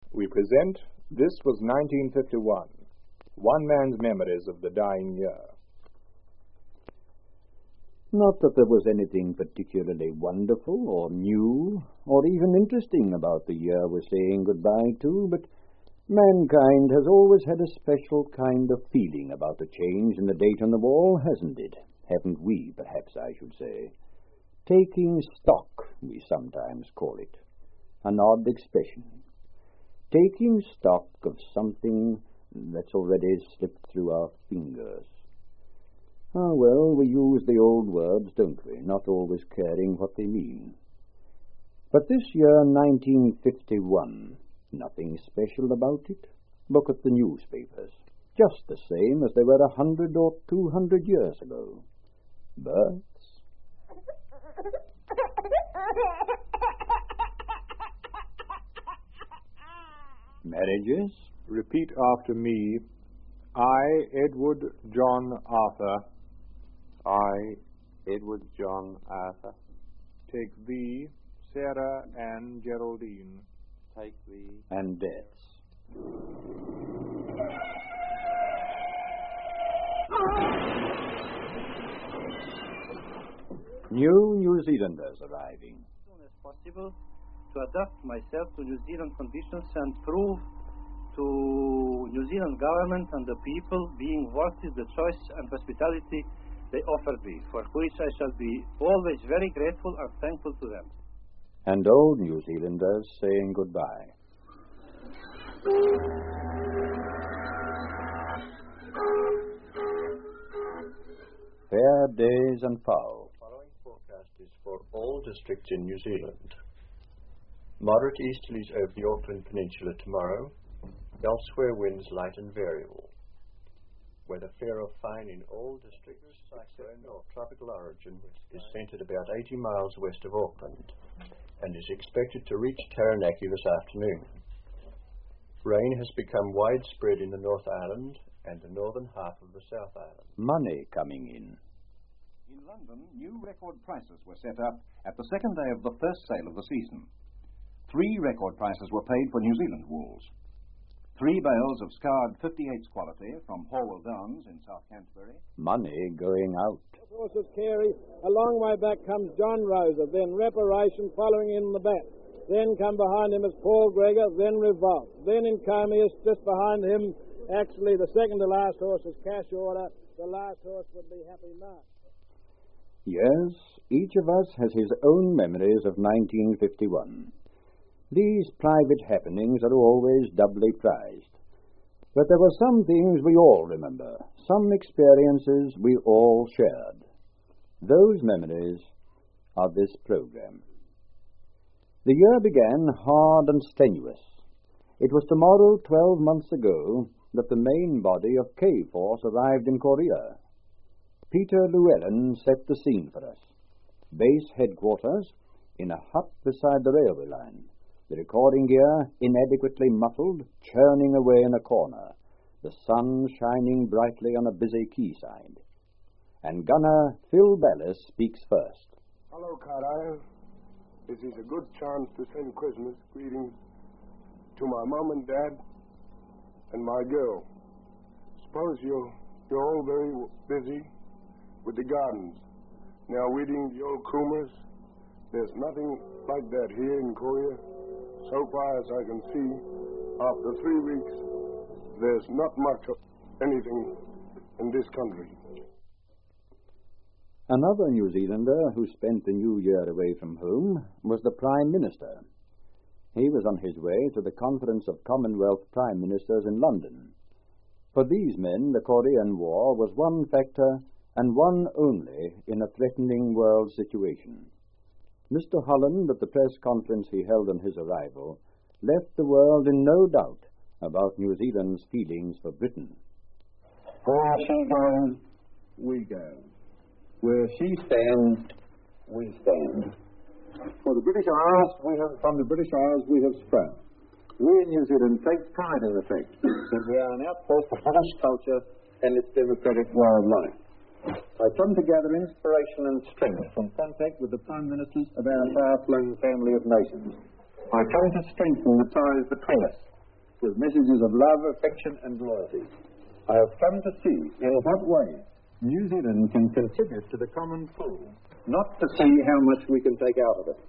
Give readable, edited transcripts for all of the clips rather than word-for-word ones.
We present This Was 1951, one man's memories of the dying year. Not that there was anything particularly wonderful or new or even interesting about the year we're saying goodbye to, but mankind has always had a special kind of feeling about the change in the date on the wall, hasn't it? Haven't we, perhaps I should say. Taking stock, we sometimes call it. An odd expression. Taking stock of something that's already slipped through our fingers. Ah, well, we use the old words, don't we, not always caring what they mean. But this year, 1951, nothing special about it. Look at the newspapers. Just the same as they were 100 or 200 years ago. Births. Marriages. Repeat after me. I, Edward John Arthur. I, Edward John Arthur. Take thee, Sarah Ann Geraldine. Take thee. And deaths. New Zealanders arriving. As soon as possible to adapt myself to New Zealand conditions and prove to New Zealand government and the people being worthy the choice and hospitality they offered me, for which I shall be always very grateful and thankful to them. And old New Zealanders saying goodbye. Fair days and foul. The following forecast is for all districts in New Zealand. Moderate easterlies over the Auckland Peninsula tomorrow. Elsewhere winds light and variable. Weather fair or fine in all districts. Cyclone of tropical origin is centered about 80 miles west of Auckland and is expected to reach Taranaki this afternoon. Rain has become widespread in the North Island and the northern half of the South Island. Money coming in. In London, new record prices were set up at the second day of the first sale of the season. 3 record prices were paid for New Zealand wools. 3 bales of scarred 58's quality from Horwell Downs in South Canterbury. Money going out. Horses carry. A long way back comes John Rosa, then Reparation following in the back. Then come behind him is Paul Gregor, then Revolt. Then Encomius, just behind him, actually the second to last horse is Cash Order. The last horse would be Happy Mark. Yes, each of us has his own memories of 1951. These private happenings are always doubly prized. But there were some things we all remember, some experiences we all shared. Those memories are this program. The year began hard and strenuous. It was tomorrow 12 months ago that the main body of K-Force arrived in Korea. Peter Llewellyn set the scene for us. Base headquarters in a hut beside the railway line. The recording gear inadequately muffled, churning away in a corner, the sun shining brightly on a busy quayside. And gunner Phil Bellis speaks first. Hello, Carlisle. This is a good chance to send Christmas greetings to my mom and dad and my girl. Suppose you're all very busy with the gardens. Now weeding the old coomers. There's nothing like that here in Korea. So far as I can see, after 3 weeks, there's not much of anything in this country. Another New Zealander who spent the new year away from home was the Prime Minister. He was on his way to the Conference of Commonwealth Prime Ministers in London. For these men, the Korean War was one factor and one only in a threatening world situation. Mr. Holland, at the press conference he held on his arrival, left the world in no doubt about New Zealand's feelings for Britain. Where she goes, we go. Where she stands, we stand. From the British Isles we have sprung. We in New Zealand take pride in the fact that we are an outpost of British culture and its democratic way of life. I come to gather inspiration and strength from contact with the Prime Ministers of our far-flung family of nations. I come to strengthen the ties between us with messages of love, affection, and loyalty. I have come to see in what way New Zealand can contribute to the common pool, not to see how much we can take out of it.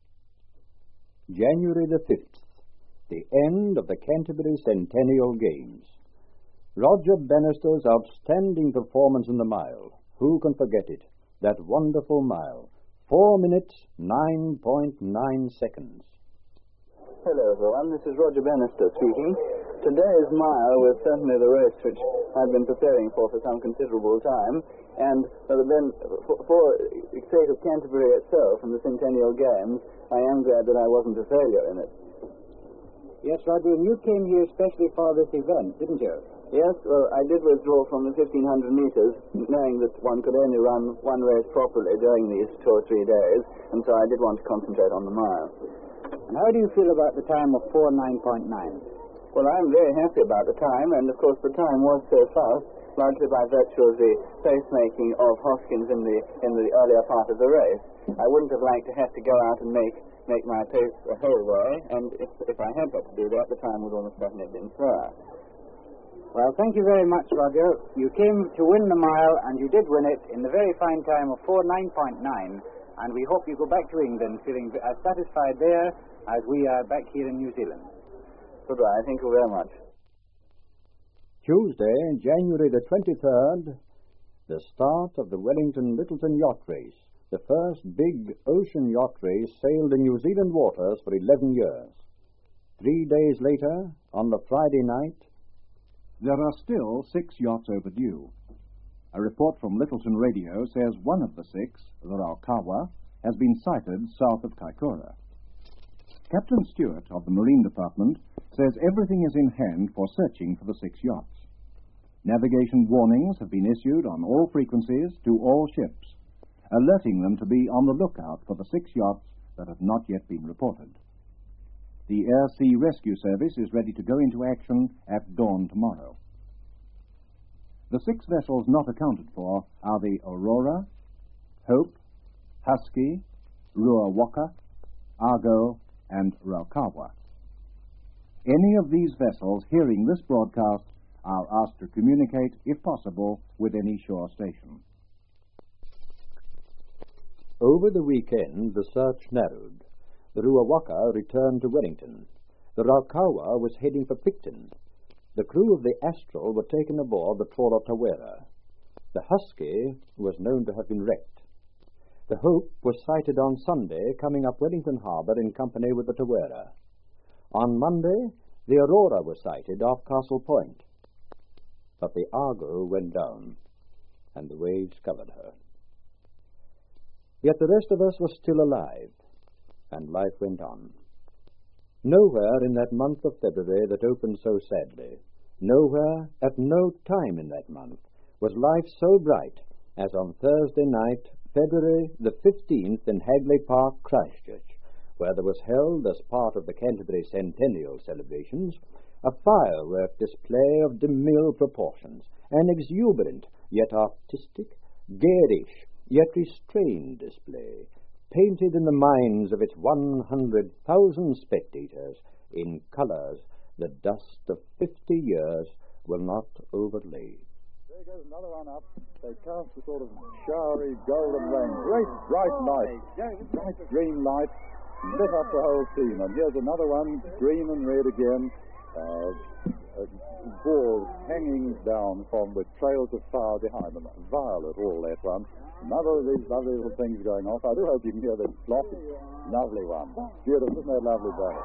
January the 5th, the end of the Canterbury Centennial Games. Roger Bannister's outstanding performance in the mile. Who can forget it? That wonderful mile. 4 minutes, 9.9 seconds. Hello everyone, this is Roger Bannister speaking. Today's mile was certainly the race which I've been preparing for some considerable time, and then for the sake of Canterbury itself and the Centennial Games, I am glad that I wasn't a failure in it. Yes, Roger, and you came here especially for this event, didn't you? Yes, well, I did withdraw from the 1,500 meters, knowing that one could only run one race properly during these 2 or 3 days, and so I did want to concentrate on the mile. And how do you feel about the time of 4:9.9? Well, I'm very happy about the time, and of course the time was so fast, largely by virtue of the pace-making of Hoskins in the earlier part of the race. I wouldn't have liked to have to go out and make my pace a whole way, and if I had got to do that, the time would almost certainly have been slower. Well, thank you very much, Roger. You came to win the mile, and you did win it in the very fine time of 4:9.9, and we hope you go back to England feeling as satisfied there as we are back here in New Zealand. Goodbye. Thank you very much. Tuesday, January the 23rd, the start of the Wellington-Lyttelton Yacht Race. The first big ocean yacht race sailed in New Zealand waters for 11 years. 3 days later, on the Friday night, there are still 6 yachts overdue. A report from Lyttelton Radio says one of the 6, the Raukawa, has been sighted south of Kaikoura. Captain Stewart of the Marine Department says everything is in hand for searching for the 6 yachts. Navigation warnings have been issued on all frequencies to all ships, alerting them to be on the lookout for the 6 yachts that have not yet been reported. The Air Sea Rescue Service is ready to go into action at dawn tomorrow. The 6 vessels not accounted for are the Aurora, Hope, Husky, Ruawaka, Argo, and Raukawa. Any of these vessels hearing this broadcast are asked to communicate, if possible, with any shore station. Over the weekend, the search narrowed. The Ruawaka returned to Wellington. The Raukawa was heading for Picton. The crew of the Astral were taken aboard the trawler Tawera. The Husky was known to have been wrecked. The Hope was sighted on Sunday coming up Wellington Harbour in company with the Tawera. On Monday, the Aurora was sighted off Castle Point. But the Argo went down, and the waves covered her. Yet the rest of us were still alive, and life went on. Nowhere in that month of February that opened so sadly, nowhere, at no time in that month, was life so bright as on Thursday night, February the 15th, in Hagley Park, Christchurch, where there was held, as part of the Canterbury Centennial celebrations, a firework display of demure proportions, an exuberant, yet artistic, garish, yet restrained display, painted in the minds of its 100,000 spectators in colours the dust of 50 years will not overlay. There goes another one up. They cast a sort of showery golden rain. Great bright light, bright green light, lit up the whole scene. And here's another one, green and red again, balls hanging down with trails of fire behind them. Violet, all that one. Another of these lovely little things going off. I do hope you can hear the clock. Lovely one. Beautiful, isn't that lovely, brother?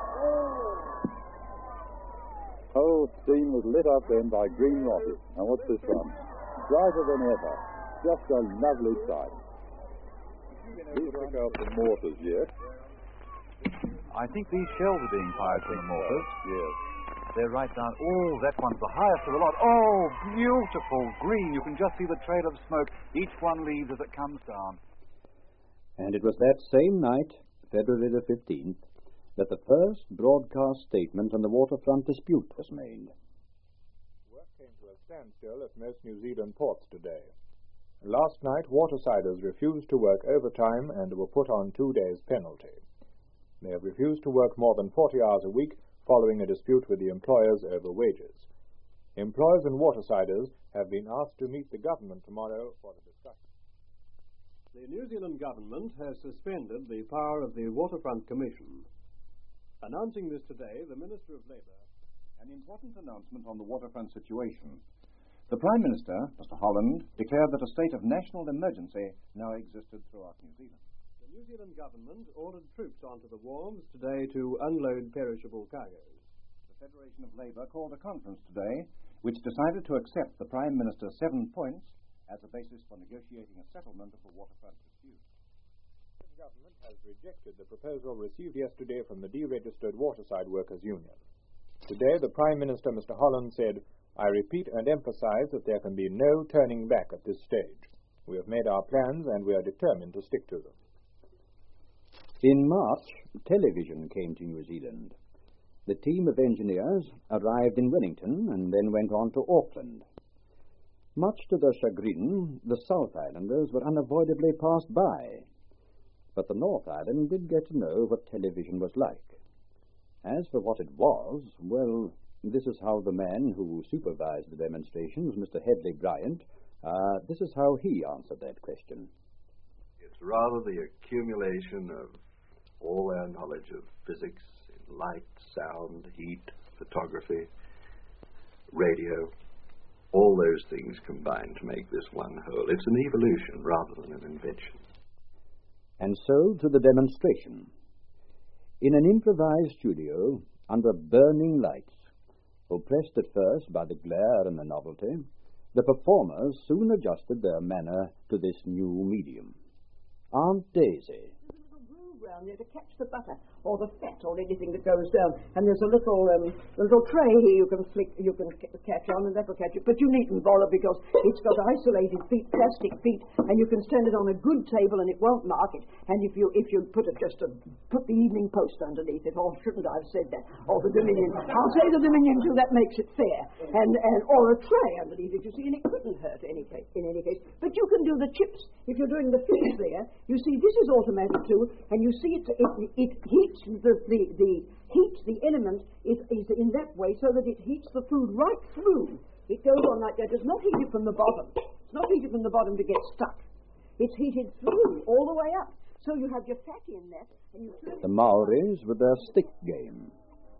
Whole scene was lit up then by green rockets. Now what's this one? Brighter than ever. Just a lovely sight. These look out the mortars yet. I think these shells are being fired from the mortars. Yes. They're right down. Oh, that one's the highest of the lot. Oh, beautiful green. You can just see the trail of smoke each one leaves as it comes down. And it was that same night, February the 15th, that the first broadcast statement on the waterfront dispute was made. Work came to a standstill at most New Zealand ports today. Last night, watersiders refused to work overtime and were put on 2 days' penalty. They have refused to work more than 40 hours a week following a dispute with the employers over wages. Employers and watersiders have been asked to meet the government tomorrow for the discussion. The New Zealand government has suspended the power of the Waterfront Commission. Announcing this today, the Minister of Labour. An important announcement on the waterfront situation. The Prime Minister, Mr. Holland, declared that a state of national emergency now existed throughout New Zealand. The New Zealand government ordered troops onto the wharves today to unload perishable cargoes. The Federation of Labour called a conference today which decided to accept the Prime Minister's 7 points as a basis for negotiating a settlement of the waterfront dispute. The government has rejected the proposal received yesterday from the deregistered Waterside Workers' Union. Today, the Prime Minister, Mr. Holland, said, "I repeat and emphasize that there can be no turning back at this stage. We have made our plans and we are determined to stick to them." In March, television came to New Zealand. The team of engineers arrived in Wellington and then went on to Auckland. Much to their chagrin, the South Islanders were unavoidably passed by. But the North Island did get to know what television was like. As for what it was, well, this is how the man who supervised the demonstrations, Mr. Hedley Bryant, this is how he answered that question. It's rather the accumulation of all our knowledge of physics, light, sound, heat, photography, radio, all those things combined to make this one whole. It's an evolution rather than an invention. And so to the demonstration. In an improvised studio, under burning lights, oppressed at first by the glare and the novelty, the performers soon adjusted their manner to this new medium. Aunt Daisy. Around there to catch the butter or the fat or anything that goes down, and there's a little tray here you can catch on, and that'll catch it. But you needn't bother because it's got isolated feet, plastic feet, and you can stand it on a good table and it won't mark it. And if you put the Evening Post underneath it, or shouldn't I have said that? Or the Dominion. I'll say the Dominion too. That makes it fair. And or a tray underneath it, you see, and it couldn't hurt in any case. But you can do the chips if you're doing the fish there. You see, this is automatic too, and you see it heats the element is in that way so that it heats the food right through. It goes on like that. It's not heated from the bottom. It's not heated from the bottom to get stuck. It's heated through all the way up. So you have your fat in that, and you turn the Maoris with their stick game.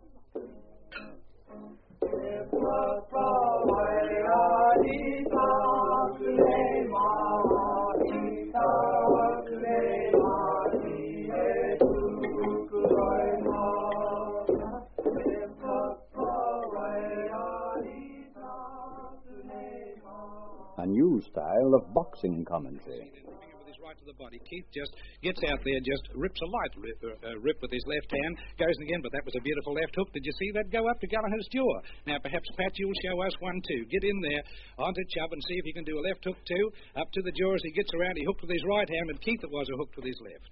A new style of boxing commentary. Right to the body. Keith just gets out there, just rips a light rip with his left hand, goes again, but that was a beautiful left hook. Did you see that go up to Gallagher's jaw? Now perhaps Pat, you'll show us one too. Get in there onto Chubb and see if he can do a left hook too. Up to the jaw as he gets around, he hooked with his right hand, and Keith it was who hooked with his left.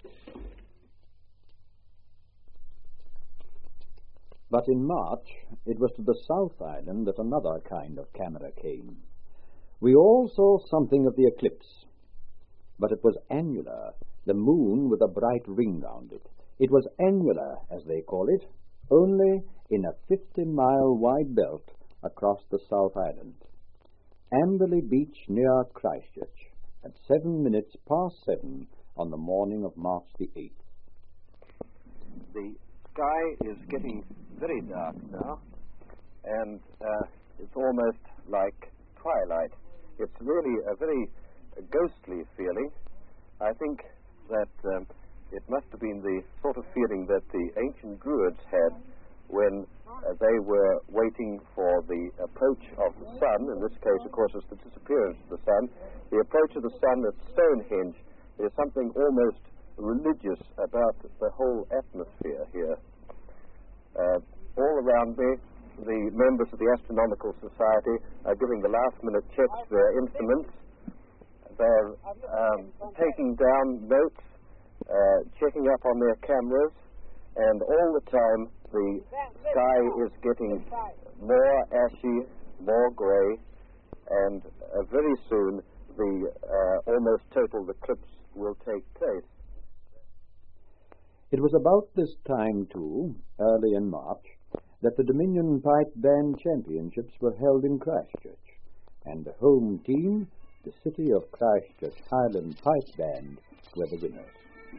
But in March, it was to the South Island that another kind of camera came. We all saw something of the eclipse. But it was annular, the moon with a bright ring round it. It was annular, as they call it, only in a 50-mile wide belt across the South Island. Amberley Beach near Christchurch, at 7 minutes past 7 on the morning of March the 8th. The sky is getting very dark now, and it's almost like twilight. It's really a very ghostly feeling. I think that it must have been the sort of feeling that the ancient Druids had when they were waiting for the approach of the sun. In this case, of course, it's the disappearance of the sun. The approach of the sun at Stonehenge. There's something almost religious about the whole atmosphere here. All around me, the members of the Astronomical Society are giving the last-minute checks to their instruments. They're taking down notes, checking up on their cameras, and all the time the sky is getting more ashy, more grey, and very soon the almost total eclipse will take place. It was about this time, too, early in March, that the Dominion Pipe Band Championships were held in Christchurch, and the home team, the City of Christchurch Highland Pipe Band, were the winners.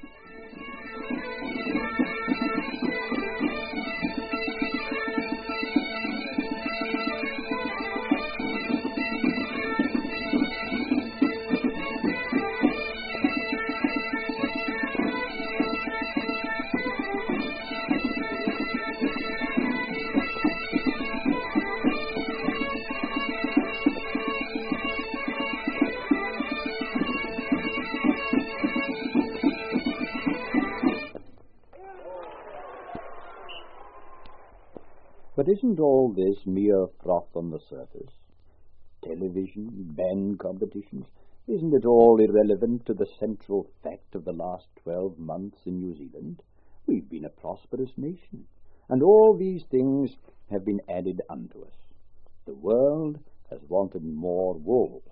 But isn't all this mere froth on the surface? Television, band competitions, isn't it all irrelevant to the central fact of the last 12 months in New Zealand? We've been a prosperous nation, and all these things have been added unto us. The world has wanted more wool.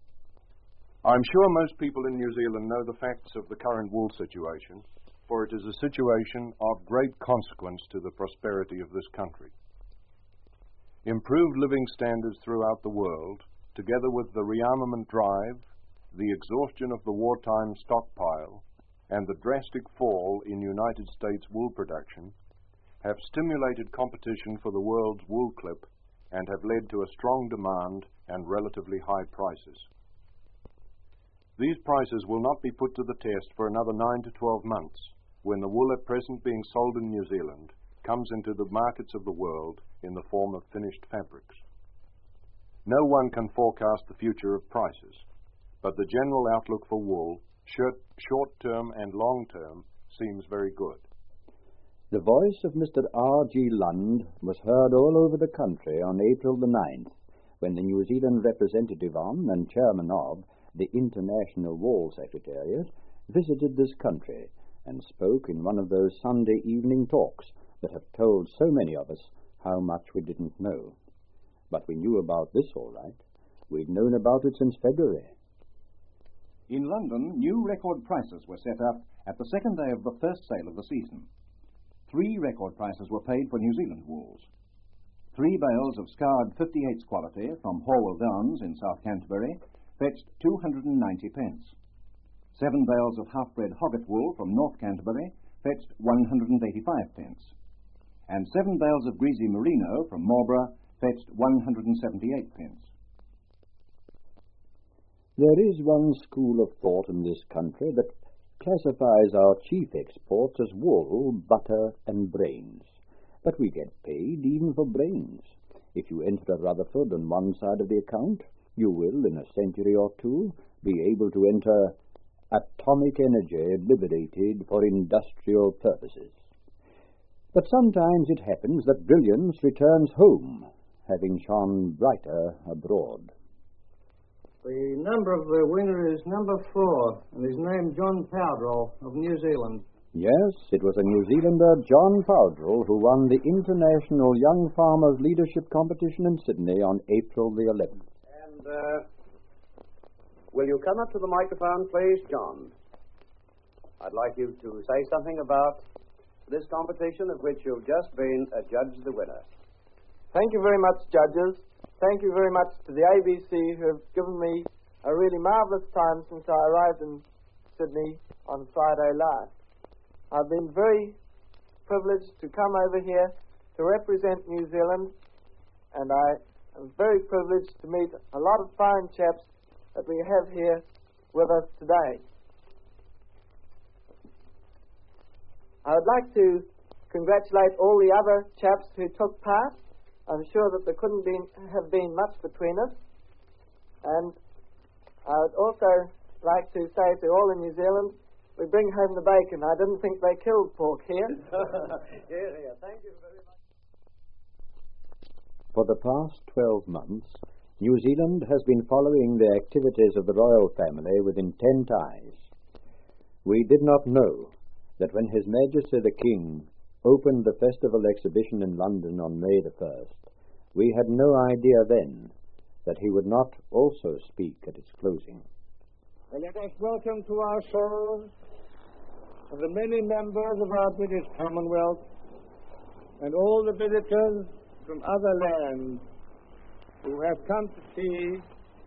I'm sure most people in New Zealand know the facts of the current wool situation, for it is a situation of great consequence to the prosperity of this country. Improved living standards throughout the world, together with the rearmament drive, the exhaustion of the wartime stockpile, and the drastic fall in United States wool production, have stimulated competition for the world's wool clip and have led to a strong demand and relatively high prices. These prices will not be put to the test for another 9 to 12 months, when the wool at present being sold in New Zealand comes into the markets of the world in the form of finished fabrics. No one can forecast the future of prices, but the general outlook for wool, short-term and long-term, seems very good. The voice of Mr. R.G. Lund was heard all over the country on April the 9th, when the New Zealand representative on and chairman of the International Wool Secretariat visited this country and spoke in one of those Sunday evening talks that have told so many of us how much we didn't know. But we knew about this all right. We'd known about it since February. In London, new record prices were set up at the second day of the first sale of the season. 3 record prices were paid for New Zealand wools. 3 bales of scarred 58s quality from Horwell Downs in South Canterbury fetched 290 pence. 7 bales of half-bred Hogget wool from North Canterbury fetched 185 pence. And 7 bales of greasy merino from Marlborough fetched 178 pence. There is one school of thought in this country that classifies our chief exports as wool, butter, and brains. But we get paid even for brains. If you enter a Rutherford on one side of the account, you will, in a century or two, be able to enter atomic energy liberated for industrial purposes. But sometimes it happens that brilliance returns home, having shone brighter abroad. The number of the winner is number 4, and his name John Powdrell of New Zealand. Yes, it was a New Zealander, John Powdrell, who won the International Young Farmers Leadership Competition in Sydney on April the 11th. And, will you come up to the microphone, please, John? I'd like you to say something about this competition of which you've just been adjudged the winner. Thank you very much, judges. Thank you very much to the ABC who have given me a really marvellous time since I arrived in Sydney on Friday last. I've been very privileged to come over here to represent New Zealand, and I am very privileged to meet a lot of fine chaps that we have here with us today. I would like to congratulate all the other chaps who took part. I'm sure that there couldn't have been much between us. And I would also like to say to all in New Zealand, we bring home the bacon. I didn't think they killed pork here. Here. Thank you very much. For the past 12 months, New Zealand has been following the activities of the royal family with intent eyes. We did not know that when His Majesty the King opened the festival exhibition in London on May the 1st, we had no idea then that he would not also speak at its closing. And let us welcome to our shows the many members of our British Commonwealth and all the visitors from other lands who have come to see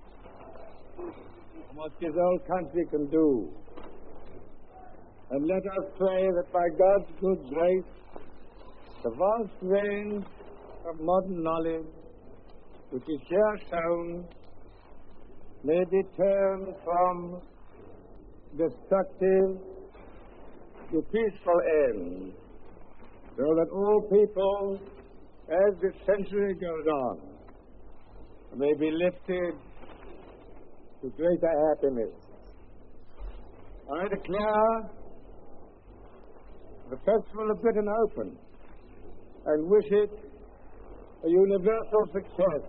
what this old country can do. And let us pray that by God's good grace, the vast range of modern knowledge which is here shown may be turned from destructive to peaceful ends, so that all people, as this century goes on, may be lifted to greater happiness. I declare the Festival of Britain open and wish it a universal success.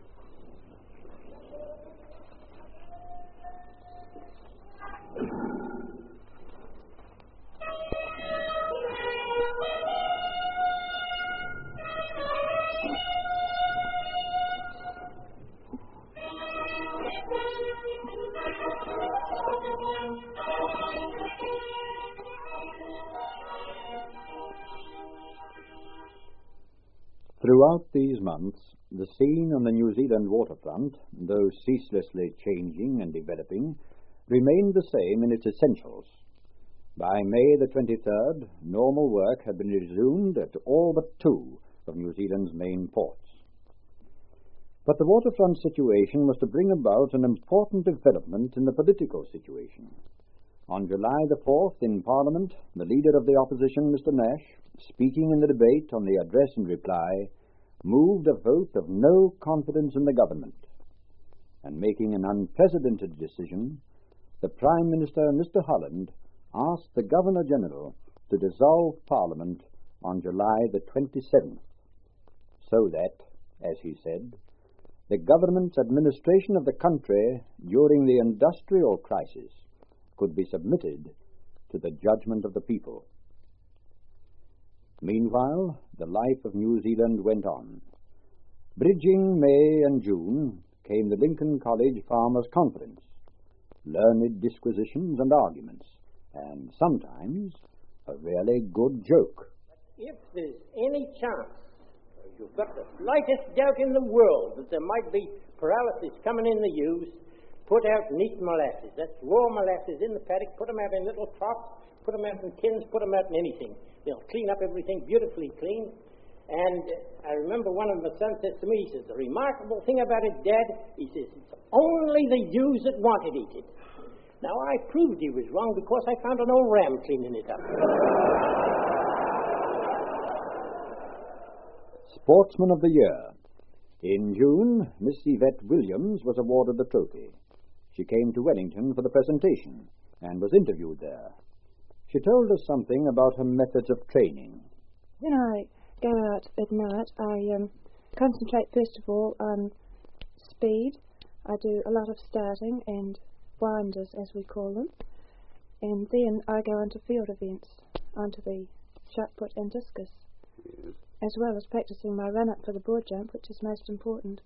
Throughout these months, the scene on the New Zealand waterfront, though ceaselessly changing and developing, remained the same in its essentials. By May the 23rd, normal work had been resumed at all but two of New Zealand's main ports. But the waterfront situation was to bring about an important development in the political situation. On July the 4th, in Parliament, the leader of the opposition, Mr. Nash, speaking in the debate on the address and reply, moved a vote of no confidence in the government. And making an unprecedented decision, the Prime Minister, Mr. Holland, asked the Governor-General to dissolve Parliament on July the 27th, so that, as he said, the government's administration of the country during the industrial crisis could be submitted to the judgment of the people. Meanwhile, the life of New Zealand went on. Bridging May and June came the Lincoln College Farmers' Conference, learned disquisitions and arguments, and sometimes a really good joke. If there's any chance, you've got the slightest doubt in the world that there might be paralysis coming in the ewes, put out neat molasses. That's raw molasses in the paddock, put them out in little troughs, put them out in tins, put them out in anything. They'll clean up everything beautifully clean. And I remember one of my sons says to me, he says, the remarkable thing about it, Dad, he says, it's only the ewes that want it eaten. Now, I proved he was wrong because I found an old ram cleaning it up. Sportsman of the Year. In June, Miss Yvette Williams was awarded the trophy. She came to Wellington for the presentation and was interviewed there. She told us something about her methods of training. When I go out at night, I concentrate first of all on speed. I do a lot of starting and winders, as we call them. And then I go onto field events, onto the shot put and discus, yes, as well as practicing my run-up for the broad jump, which is most important.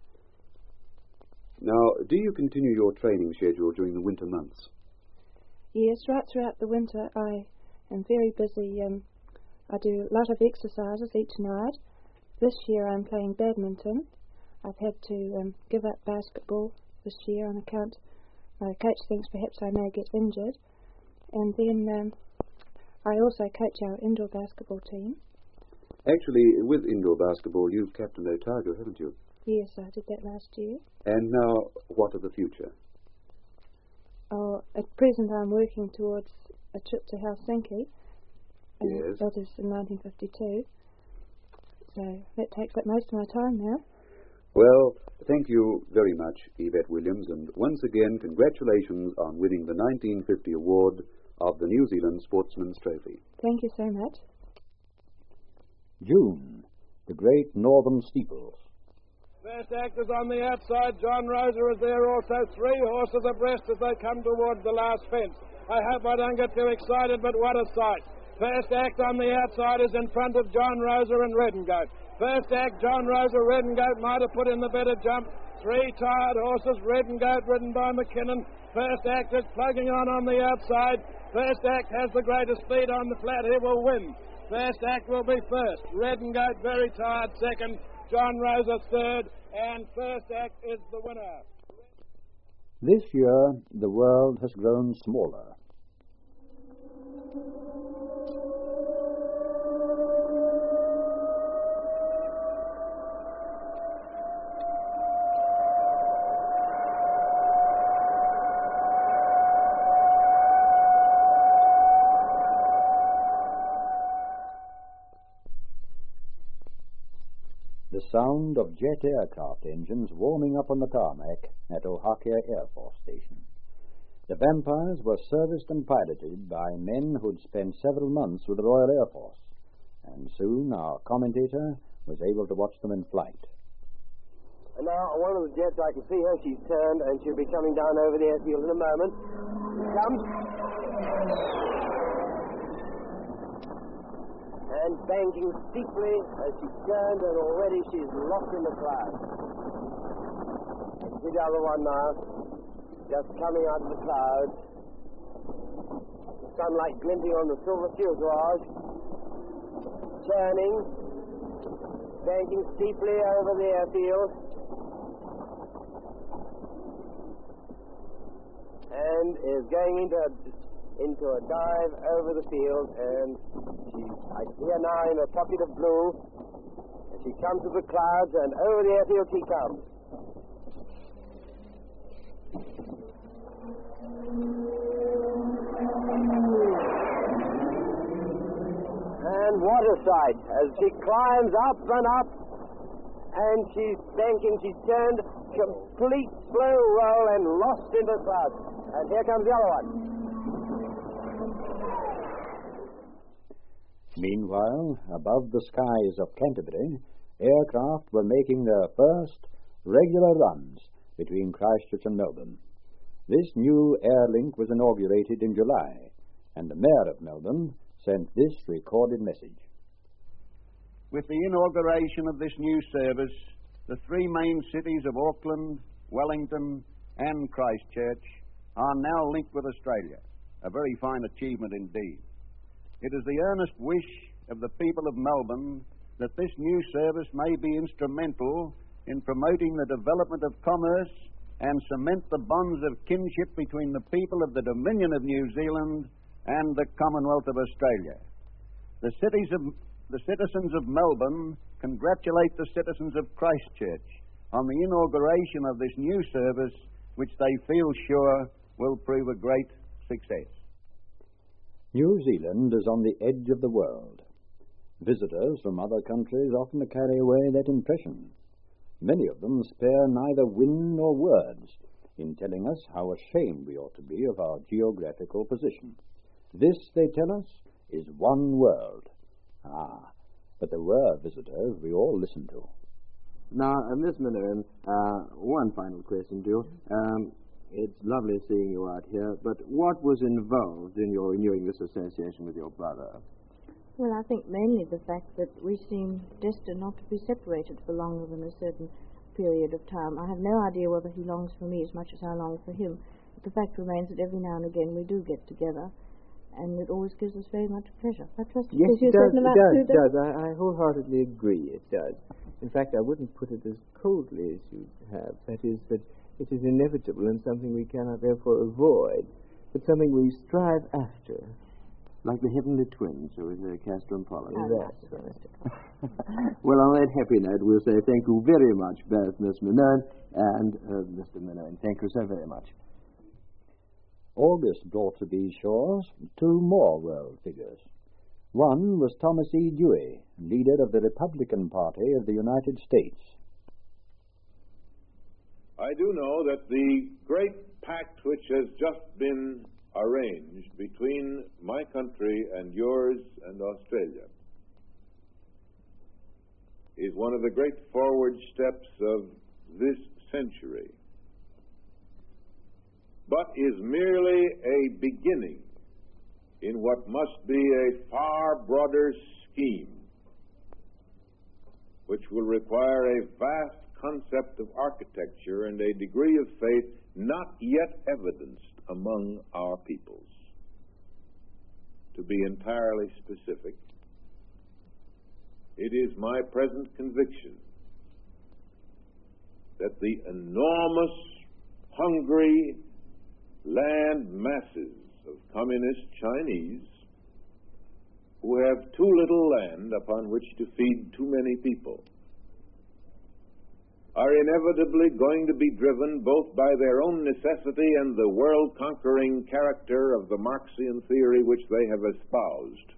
Now, do you continue your training schedule during the winter months? Yes, right throughout the winter I am very busy. I do a lot of exercises each night. This year I'm playing badminton. I've had to give up basketball this year on account my coach thinks perhaps I may get injured. And then I also coach our indoor basketball team. Actually, with indoor basketball, you've captained Otago, haven't you? Yes, I did that last year. And now, what of the future? Oh, at present I'm working towards a trip to Helsinki. Yes. That is in 1952. So that takes up most of my time now. Well, thank you very much, Yvette Williams, and once again, congratulations on winning the 1950 award of the New Zealand Sportsman's Trophy. Thank you so much. June, the Great Northern Steeples. First actors on the outside, John Roser is there also, 3 horses abreast as they come towards the last fence. I hope I don't get too excited, but what a sight. First act on the outside is in front of John Roser and Reddengoat. First act, John Roser, Reddengoat might have put in the better jump. 3 tired horses, Reddengoat ridden by McKinnon. First act is plugging on the outside. First act has the greatest speed on the flat, he will win. First Act will be first. Red and Goat very tired second. John Rosa third. And First Act is the winner. This year, the world has grown smaller. The sound of jet aircraft engines warming up on the tarmac at Ohakia Air Force Station. The Vampires were serviced and piloted by men who'd spent several months with the Royal Air Force, and soon our commentator was able to watch them in flight. And now, one of the jets, I can see her, she's turned, and she'll be coming down over the airfield in a moment. She comes. And banking steeply as she turned, and already she's lost in the clouds. I can see the other one now, just coming out of the clouds. The sunlight glinting on the silver fuselage. Turning, banking steeply over the airfield. And is going into a dive over the field, and I see her now in a pocket of blue, and she comes to the clouds, and over the airfield she comes. And what a sight, as she climbs up and up, and she's banking, she's turned, complete slow roll and lost in the clouds. And here comes the other one. Meanwhile, above the skies of Canterbury, aircraft were making their first regular runs between Christchurch and Melbourne. This new air link was inaugurated in July, and the Mayor of Melbourne sent this recorded message. With the inauguration of this new service, the three main cities of Auckland, Wellington, and Christchurch are now linked with Australia, a very fine achievement indeed. It is the earnest wish of the people of Melbourne that this new service may be instrumental in promoting the development of commerce and cement the bonds of kinship between the people of the Dominion of New Zealand and the Commonwealth of Australia. The citizens of Melbourne congratulate the citizens of Christchurch on the inauguration of this new service, which they feel sure will prove a great success. New Zealand is on the edge of the world. Visitors from other countries often carry away that impression. Many of them spare neither wind nor words in telling us how ashamed we ought to be of our geographical position. This, they tell us, is one world. Ah, but there were visitors we all listened to. Now, Miss Minoan, one final question to you. It's lovely seeing you out here, but what was involved in your renewing this association with your brother? Well, I think mainly the fact that we seem destined not to be separated for longer than a certain period of time. I have no idea whether he longs for me as much as I long for him, but the fact remains that every now and again we do get together, and it always gives us very much pleasure. I trust it gives you a certain amount it does. I wholeheartedly agree it does. In fact, I wouldn't put it as coldly as you have. That is, that it is inevitable and something we cannot therefore avoid, but something we strive after. Like the heavenly twins, or is there Castor and Pollux? That's right. Well, on that happy note, we'll say thank you very much, both Miss Minoan and Mr. Minoan. Thank you so very much. August brought to these shores two more world figures. One was Thomas E. Dewey, leader of the Republican Party of the United States. I do know that the great pact which has just been arranged between my country and yours and Australia is one of the great forward steps of this century, but is merely a beginning in what must be a far broader scheme, which will require a vast concept of architecture and a degree of faith not yet evidenced among our peoples. To be entirely specific, it is my present conviction that the enormous, hungry land masses of communist Chinese who have too little land upon which to feed too many people are inevitably going to be driven both by their own necessity and the world-conquering character of the Marxian theory which they have espoused,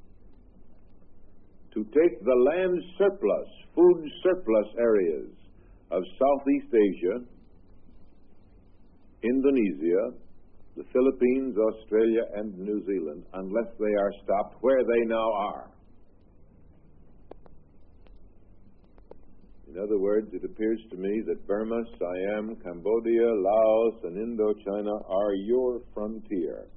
to take the land surplus, food surplus areas of Southeast Asia, Indonesia, the Philippines, Australia, and New Zealand, unless they are stopped where they now are. In other words, it appears to me that Burma, Siam, Cambodia, Laos, and Indochina are your frontier.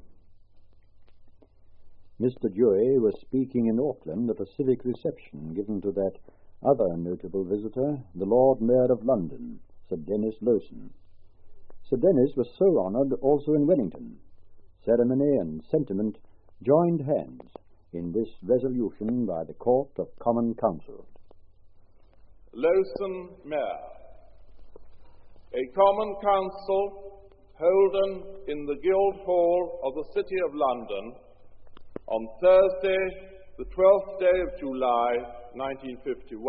Mr. Dewey was speaking in Auckland at a civic reception given to that other notable visitor, the Lord Mayor of London, Sir Denis Lowson. Sir Denis was so honoured also in Wellington. Ceremony and sentiment joined hands in this resolution by the Court of Common Council. Lowson Mayor, a Common Council holden in the Guildhall of the City of London on Thursday, the 12th day of July, 1951,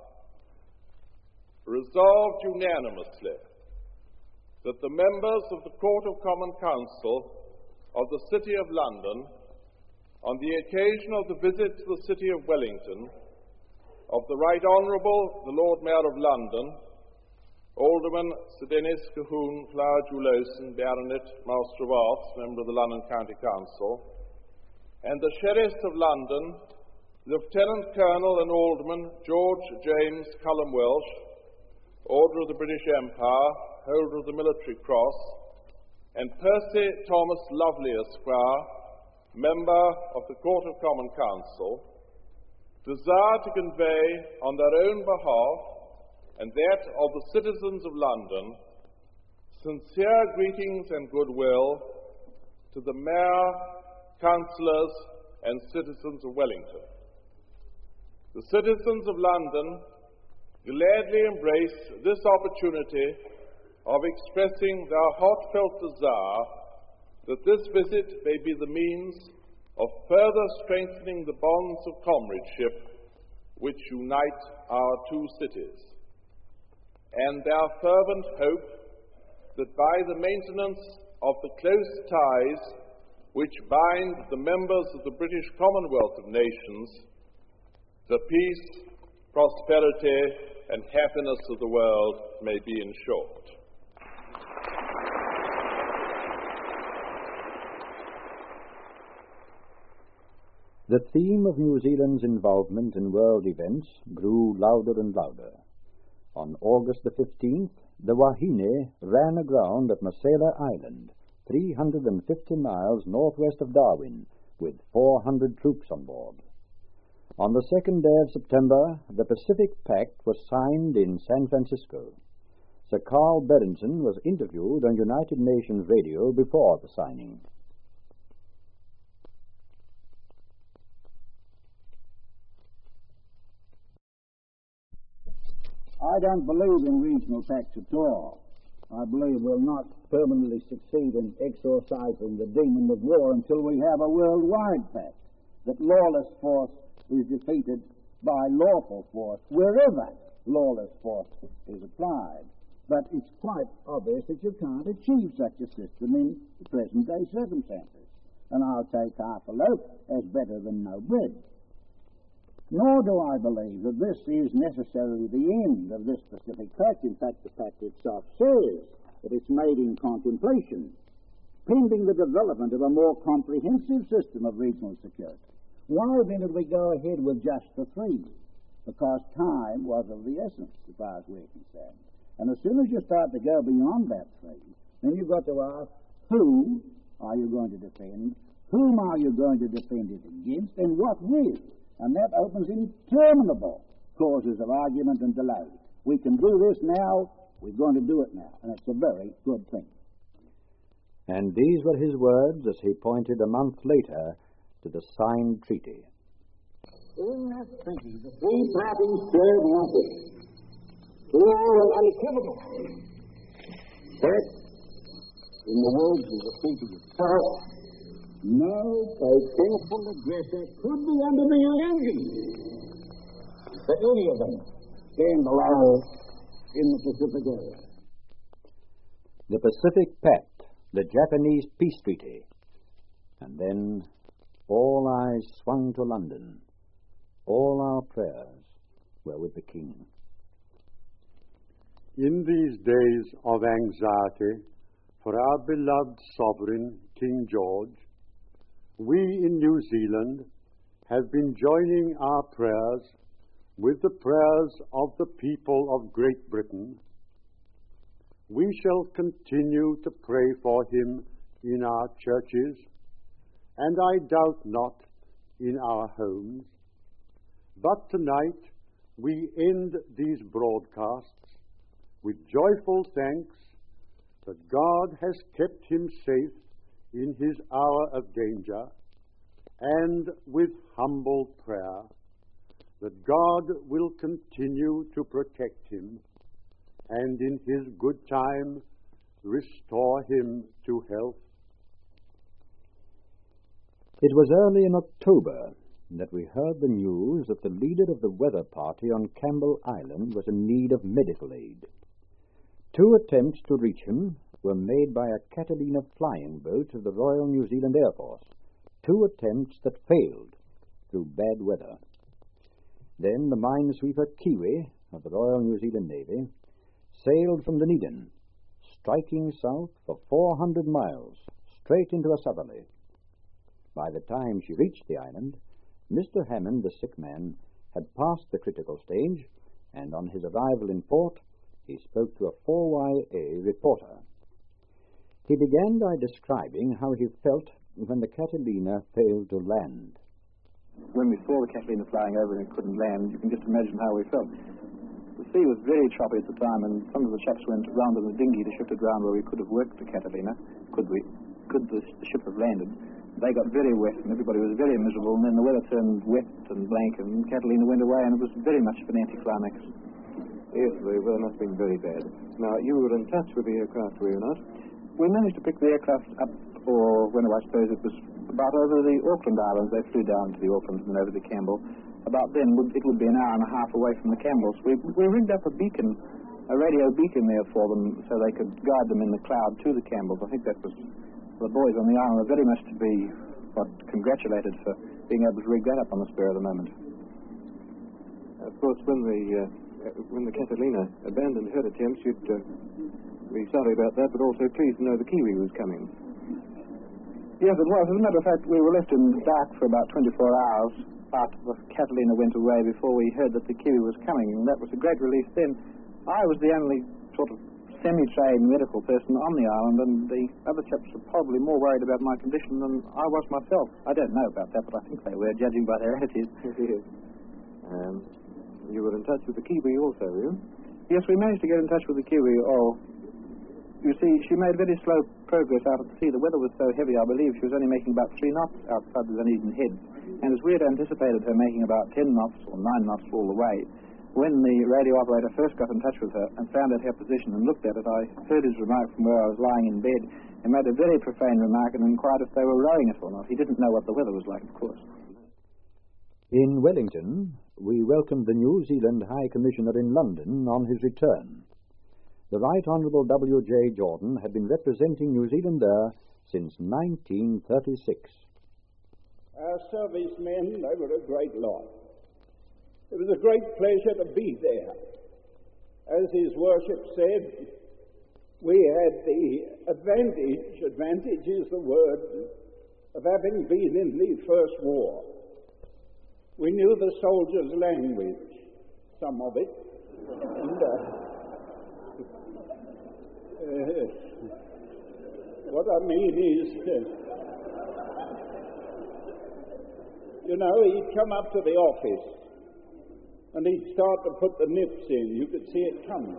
resolved unanimously that the members of the Court of Common Council of the City of London, on the occasion of the visit to the City of Wellington of the Right Honourable the Lord Mayor of London, Alderman Sir Denis Cahoon Flower Lowson, Baronet, Master of Arts, Member of the London County Council, and the Sheriffs of London, Lieutenant Colonel and Alderman George James Cullum Welsh, Order of the British Empire, holder of the Military Cross, and Percy Thomas Lovely, Esquire, member of the Court of Common Council, desire to convey on their own behalf and that of the citizens of London sincere greetings and goodwill to the Mayor, Councillors, and citizens of Wellington. The citizens of London gladly embrace this opportunity of expressing their heartfelt desire that this visit may be the means of further strengthening the bonds of comradeship which unite our two cities, and their fervent hope that by the maintenance of the close ties which bind the members of the British Commonwealth of Nations, the peace, prosperity, and happiness of the world may be ensured. The theme of New Zealand's involvement in world events grew louder and louder. On August the 15th, the Wahine ran aground at Masela Island, 350 miles northwest of Darwin, with 400 troops on board. On the second day of September, the Pacific Pact was signed in San Francisco. Sir Carl Berenson was interviewed on United Nations Radio before the signing. I don't believe in regional pacts at all. I believe we'll not permanently succeed in exorcising the demon of war until we have a worldwide pact, that lawless force is defeated by lawful force wherever lawless force is applied. But it's quite obvious that you can't achieve such a system in the present-day circumstances. And I'll take half a loaf as better than no bread. Nor do I believe that this is necessarily the end of this Pacific Pact. In fact, the pact itself says that it's made in contemplation, pending the development of a more comprehensive system of regional security. Why then did we go ahead with just the three? Because time was of the essence, as far as we're concerned. And as soon as you start to go beyond that three, then you've got to ask, who are you going to defend? Whom are you going to defend it against? And what with? And that opens interminable causes of argument and delay. We can do this now, we're going to do it now, and it's a very good thing. And these were his words as he pointed a month later to the signed treaty. In that treaty, the three parties shared nothing. Clear and unequivocal. But, in the words of the treaty itself, no potential aggressor could be under the illusion that any of them stand alone in the Pacific area. The Pacific Pact, the Japanese Peace Treaty, and then all eyes swung to London. All our prayers were with the King. In these days of anxiety for our beloved sovereign, King George, we in New Zealand have been joining our prayers with the prayers of the people of Great Britain. We shall continue to pray for him in our churches, and I doubt not in our homes. But tonight we end these broadcasts with joyful thanks that God has kept him safe in his hour of danger, and with humble prayer that God will continue to protect him, and in his good time restore him to health. It was early in October that we heard the news that the leader of the weather party on Campbell Island was in need of medical aid. 2 attempts to reach him were made by a Catalina flying boat of the Royal New Zealand Air Force. 2 attempts that failed through bad weather. Then the minesweeper Kiwi of the Royal New Zealand Navy sailed from Dunedin, striking south for 400 miles, straight into a southerly. By the time she reached the island, Mr. Hammond, the sick man, had passed the critical stage, and on his arrival in port, he spoke to a 4YA reporter. He began by describing how he felt when the Catalina failed to land. When we saw the Catalina flying over and it couldn't land, you can just imagine how we felt. The sea was very choppy at the time, and some of the chaps went round in the dinghy to shift it round where we could have worked the Catalina. Could the ship have landed? They got very wet, and everybody was very miserable, and then the weather turned wet and blank, and Catalina went away, and it was very much of an anticlimax. Yes, the weather must have been very bad. Now, you were in touch with the aircraft, were you not? We managed to pick the aircraft up, or when I suppose it was about over the Auckland Islands. They flew down to the Auckland and over to Campbell. About then, it would be an hour and a half away from the Campbells. We rigged up a beacon, a radio beacon there for them, so they could guide them in the cloud to the Campbells. I think that was, the boys on the island are very much to be congratulated for being able to rig that up on the spur of the moment. Of course, when the Catalina abandoned her attempts, you'd be sorry about that, but also pleased to know the Kiwi was coming. Yes, it was. As a matter of fact, we were left in the dark for about 24 hours after the Catalina went away before we heard that the Kiwi was coming, and that was a great relief then. I was the only sort of semi-trained medical person on the island, and the other chaps were probably more worried about my condition than I was myself. I don't know about that, but I think they were, judging by their attitudes. Yes. You were in touch with the Kiwi also, were you? Yes, we managed to get in touch with the Kiwi. Oh, you see, she made very slow progress out at sea. The weather was so heavy, I believe she was only making about 3 knots outside the Dunedin Head. And as we had anticipated her making about 10 knots or 9 knots all the way, when the radio operator first got in touch with her and found out her position and looked at it, I heard his remark from where I was lying in bed and made a very profane remark and inquired if they were rowing us or not. He didn't know what the weather was like, of course. In Wellington, we welcomed the New Zealand High Commissioner in London on his return. The Right Honourable W.J. Jordan had been representing New Zealand there since 1936. Our servicemen, they were a great lot. It was a great pleasure to be there. As His Worship said, we had the advantage is the word, of having been in the First War. We knew the soldiers' language, some of it, and what I mean is, he'd come up to the office and he'd start to put the nips in. You could see it coming.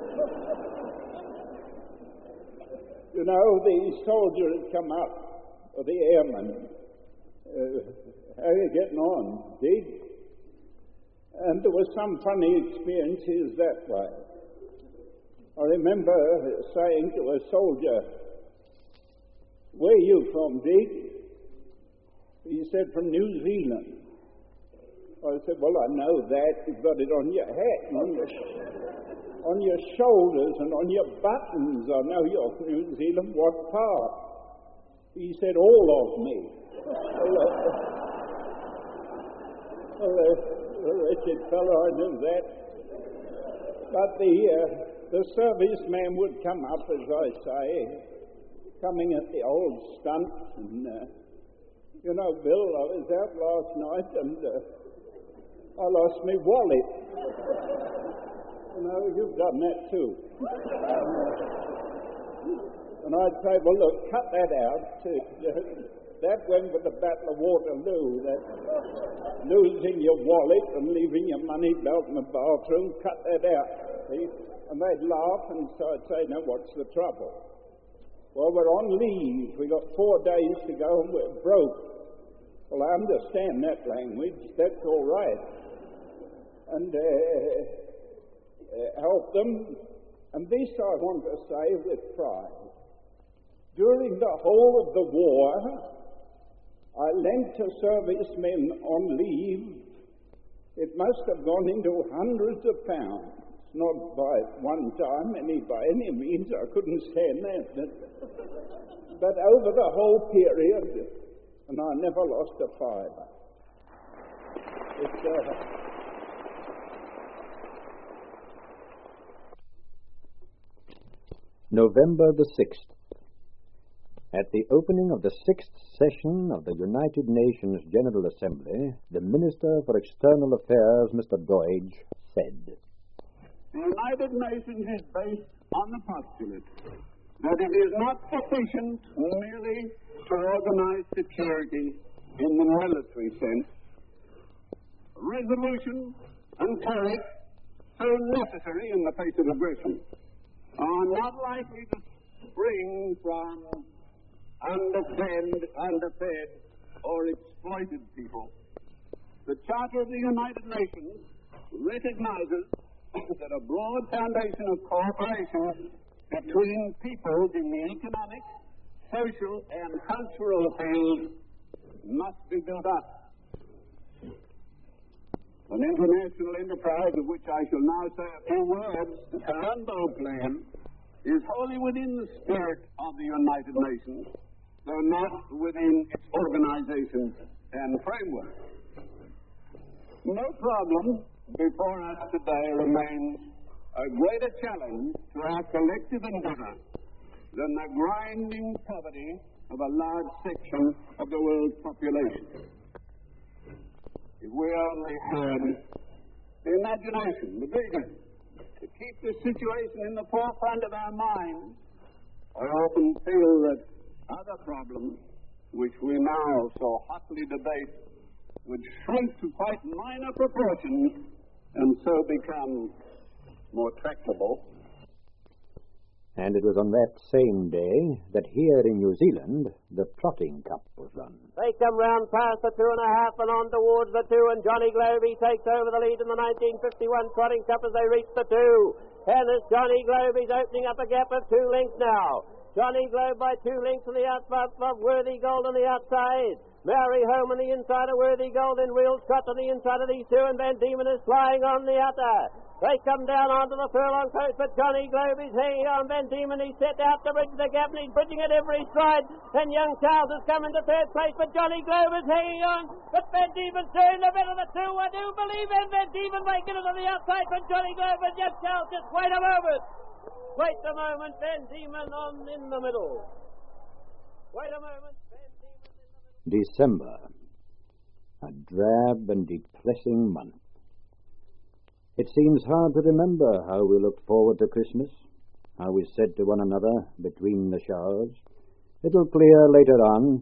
The soldier had come up, or the airman. How are you getting on? Dig? And there were some funny experiences that way. I remember saying to a soldier, "Where are you from, Dick?" He said, "From New Zealand." I said, "Well, I know that. You've got it on your hat and on your shoulders and on your buttons. I know you're from New Zealand. What part?" He said, "All of me." The wretched fellow, I knew that. But the serviceman would come up, as I say, coming at the old stunt. And, you know, Bill, I was out last night and I lost my wallet. You know, you've done that too. And I'd say, "Well, look, cut that out." That went with the Battle of Waterloo, that losing your wallet and leaving your money belt in the bathroom. Cut that out, see? And they'd laugh, and so I'd say, "Now, what's the trouble?" "Well, we're on leave. We got 4 days to go and we're broke." Well, I understand that language. That's all right. And help them. And this I want to say with pride. During the whole of the war, I lent to servicemen on leave. It must have gone into hundreds of pounds. Not by one time, by any means. I couldn't stand that. But over the whole period, and I never lost a fiver. November the 6th. At the opening of the 6th session of the United Nations General Assembly, the Minister for External Affairs, Mr. Deutsch, said, "The United Nations is based on the postulate that it is not sufficient merely to organize security in the military sense. Resolution and courage, so necessary in the face of aggression, are not likely to spring from underfed or exploited people. The Charter of the United Nations recognizes that a broad foundation of cooperation between peoples in the economic, social, and cultural fields must be built up. An international enterprise of which I shall now say a few words, the Colombo Plan, is wholly within the spirit of the United Nations, though not within its organization and framework. No problem before us today remains a greater challenge to our collective endeavor than the grinding poverty of a large section of the world's population. If we only had the imagination, the vision, to keep this situation in the forefront of our minds, I often feel that other problems, which we now so hotly debate, would shrink to quite minor proportions and so become more tractable. And it was on that same day that here in New Zealand the Trotting Cup was run. They come round past the 2.5 and on towards the 2, and Johnny Globey takes over the lead in the 1951 Trotting Cup as they reach the 2. And as Johnny Globey's opening up a gap of 2 lengths now. Johnny Globe by 2 lengths on the outside of Worthy Gold on the outside. Mary Home on the inside of Worthy Gold, and Wheels Trot on the inside of these 2, and Van Diemen is flying on the outer. They come down onto the furlong post, but Johnny Globe is hanging on. Van Diemen, he's set out to bridge the gap, and he's bridging at every stride. And young Charles has come into 3rd place, but Johnny Globe is hanging on. But Van Diemen's doing the better of the 2. I do believe Van Diemen might get it on the outside, but Johnny Globe, but yes, Charles, just wait a moment. Wait a moment, Van Diemen on in the middle. Wait a moment, Van Diemen in the middle. December, a drab and depressing month. It seems hard to remember how we looked forward to Christmas, how we said to one another between the showers, "It'll clear later on."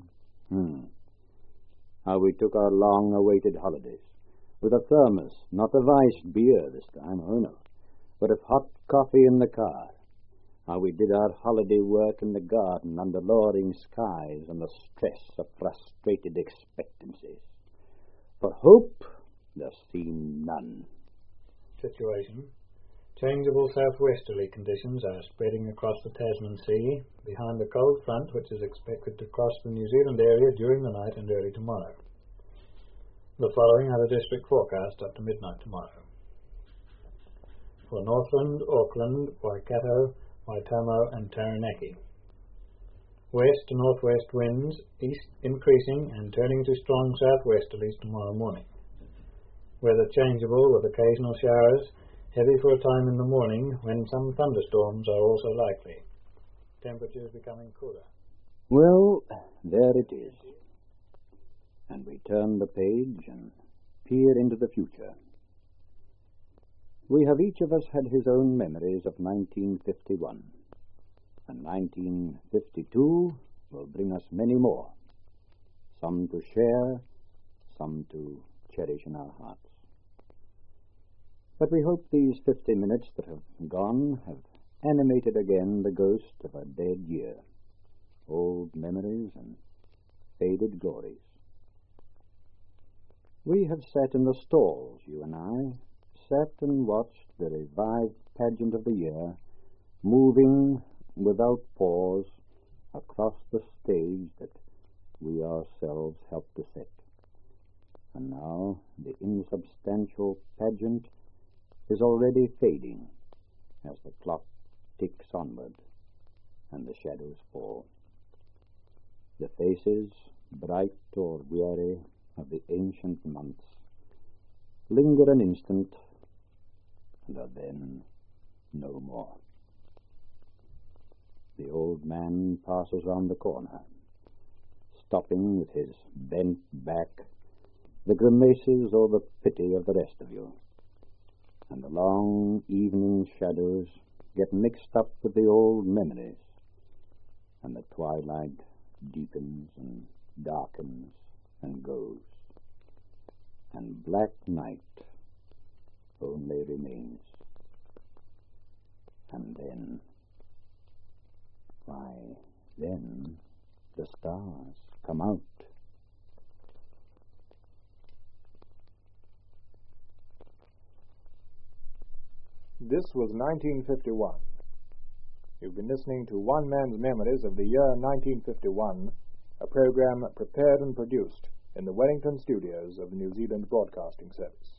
How we took our long-awaited holidays, with a thermos, not of iced beer this time, oh no, but of hot coffee in the car. How we did our holiday work in the garden under lowering skies and the stress of frustrated expectancies. For hope there seemed none. Situation. Changeable southwesterly conditions are spreading across the Tasman Sea behind a cold front which is expected to cross the New Zealand area during the night and early tomorrow. The following are the district forecasts up to midnight tomorrow. For Northland, Auckland, Waikato, Waitomo and Taranaki. West to northwest winds, east increasing and turning to strong southwesterlies tomorrow morning. Weather changeable with occasional showers, heavy for a time in the morning when some thunderstorms are also likely. Temperatures becoming cooler. Well, there it is. And we turn the page and peer into the future. We have each of us had his own memories of 1951, and 1952 will bring us many more, some to share, some to cherish in our hearts. But we hope these 50 minutes that have gone have animated again the ghost of a dead year, old memories and faded glories. We have sat in the stalls, you and I, sat and watched the revived pageant of the year, moving without pause across the stage that we ourselves helped to set. And now the insubstantial pageant is already fading as the clock ticks onward and the shadows fall. The faces, bright or weary, of the ancient months linger an instant and are then no more. The old man passes round the corner, stopping with his bent back, the grimaces or the pity of the rest of you, and the long evening shadows get mixed up with the old memories, and the twilight deepens and darkens and goes, and black night only remains. And then, why, then the stars come out. This was 1951. You've been listening to One Man's Memories of the Year 1951, a program prepared and produced in the Wellington studios of the New Zealand Broadcasting Service.